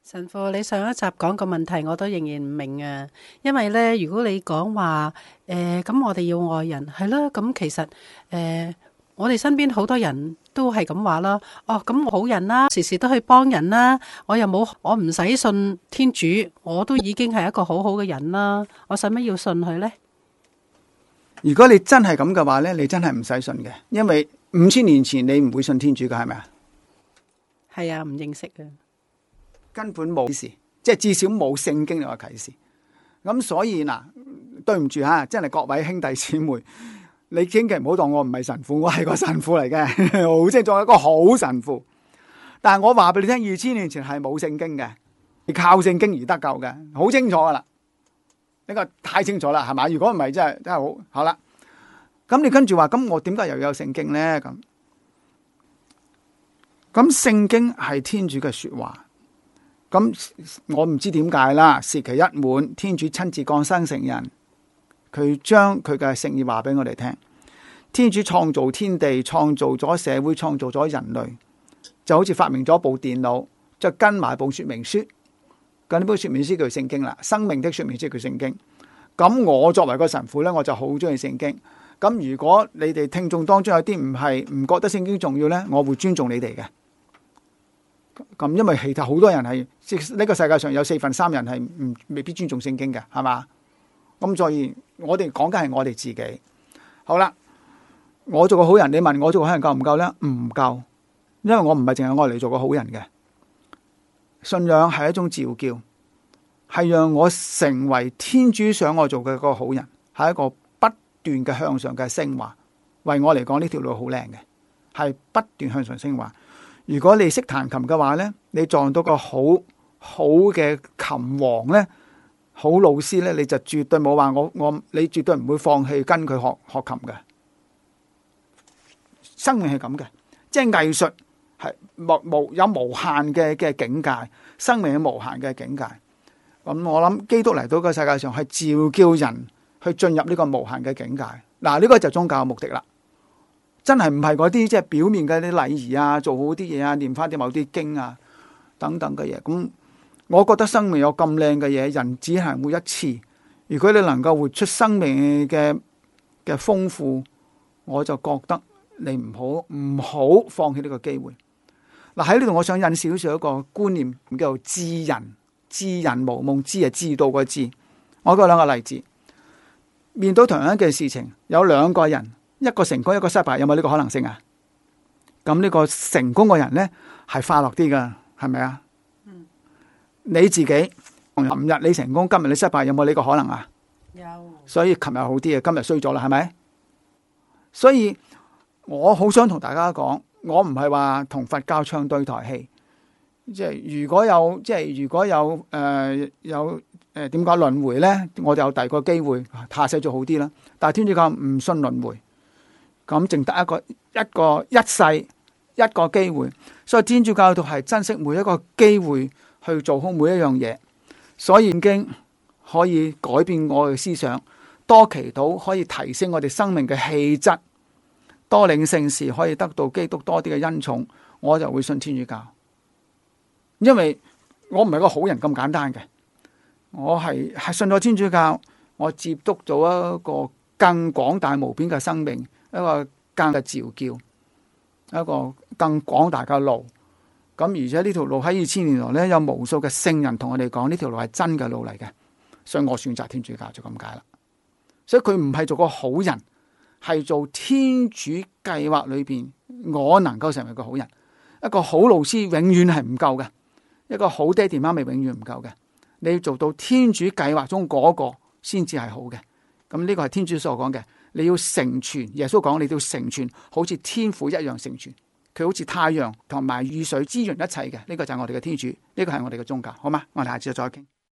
神父，你上一集講個問題我都仍然唔明啊，因為咧，如果你講話咁我哋要愛人係啦，咁其實我哋身邊好多人都係咁話啦。哦，咁我好人啦，時時都去幫人啦，我唔使信天主，我都已經係一個好好嘅人啦，我使乜要信佢呢？ 如果你真係咁嘅話呢，你真係唔使信嘅，因為5000年前你唔會信天主嘅，係咪啊？ 係啊，唔認識啊。 根本冇啟示，即係至少冇聖經有個啟示。咁所以嗱，對唔住吓，真係各位兄弟姊妹，你千祈唔好當我唔係神父，我係個神父嚟嘅，好清楚一個好神父。但係我話俾你聽，2000年前係冇聖經嘅，你靠聖經而得救嘅，好清楚噶啦。呢個太清楚啦，係嘛？如果唔係，真係好好啦。咁你跟住話，咁我點解又有聖經咧？咁聖經係天主嘅說話。咁我唔知點解啦，時期一滿，天主親自降生成人，佢將佢嘅聖意話俾我哋聽。天主創造天地，創造咗社會，創造咗人類，就好似發明咗部電腦，就跟埋部說明書。咁呢本說明書叫聖經啦，生命的說明書叫聖經。咁我作為個神父呢，我就好中意聖經。咁如果你哋聽眾當中有啲唔覺得聖經重要呢，我會尊重你哋嘅。咁因為其實好多人係，呢個世界上有3/4人係未必尊重聖經嘅，係嘛？咁所以我哋講緊係我哋自己。好啦，我做個好人，你問我做個好人夠唔夠呢？唔夠，因為我唔係淨係愛嚟做個好人嘅。信仰係一種召叫，係讓我成為天主想我做嘅嗰個好人，係一個不斷嘅向上嘅升華。為我嚟講，呢條路好靚嘅，係不斷向上升華。如果你識彈琴嘅話呢，你撞到個好嘅琴王呢，好老師呢，你就絕對冇話你絕對唔會放棄跟佢學琴嘅。生命係咁嘅，即係藝術係有無限嘅境界，生命有無限嘅境界。咁我諗基督嚟到個世界上係召叫人去進入呢個無限嘅境界。嗱，呢個就宗教嘅目的啦。真係唔係嗰啲即係表面嘅啲禮儀啊，做好啲嘢啊，念翻啲某啲經啊等等嘅嘢。咁我覺得生命有咁靚嘅嘢，人只係活一次。如果你能夠活出生命嘅豐富，我就覺得你唔好放棄呢個機會。嗱，喺呢度我想引少少一個觀念，叫做知人無夢，知係知道個知。我舉兩個例子，面對同樣嘅事情，有兩個人。一個成功，一個失敗，有冇呢個可能性啊？咁呢個成功嘅人呢，係快樂啲噶，係咪啊？你自己琴日你成功，今日你失敗，有冇呢個可能啊？有。所以琴日好啲啊，今日衰咗啦，係咪？所以我好想同大家講，我唔係話同佛教唱對台戲，即係如果有點解輪迴呢？我哋有第二個機會，下世就好啲啦。但係天主教唔信輪迴。咁淨得一世一個機會，所以天主教徒係珍惜每一個機會去做好每一樣嘢。所以已經可以改變我嘅思想，多祈禱可以提升我哋生命嘅氣質，多領聖事可以得到基督多啲嘅恩寵，我就會信天主教。因為我唔係個好人咁簡單嘅，我係信咗天主教，我接觸咗一個更廣大無邊嘅生命。一個更嘅召叫，一個更廣大嘅路。咁而且呢條路喺2000年來咧，有無數嘅聖人同我哋講呢條路係真嘅路嚟嘅，所以我選擇天主教就咁解啦。所以佢唔係做個好人，係做天主計劃裏邊我能夠成為個好人。一個好老師永遠係唔夠嘅，一個好爹地媽咪永遠唔夠嘅。你要做到天主計劃中嗰個先至係好嘅。咁呢個係天主所講嘅。你要成全，耶穌講你要成全，好似天父一樣成全。佢好似太陽同埋雨水滋潤一切嘅，呢個就係我哋嘅天主，呢個係我哋嘅宗教，好嗎？我哋下次再傾。